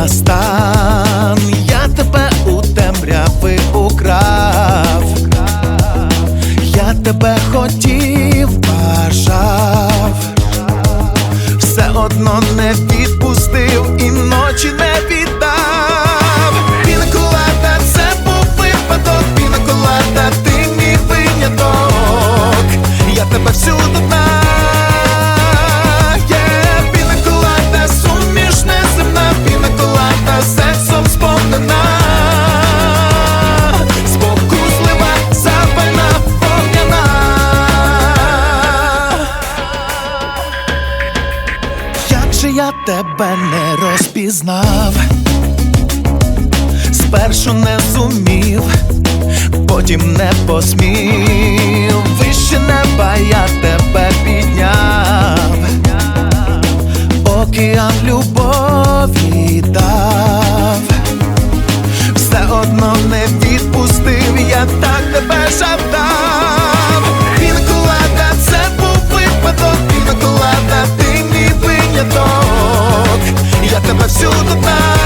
на стан. Я тебе у темряви украв, я тебе хотів, бажав, все одно не відпустив і ночі не віддав. Пінаколада, це був випадок, пінаколада, ти мій виняток, я тебе всюди знаю. Я тебе не розпізнав, спершу не зумів, потім не посмів. Вище неба я тебе підняв, океан любові дав, все одно не відпустив, я так тебе жадав. Пінаколада, це був випадок, пінаколада, ти мій виняток, я тебе всюди знаю.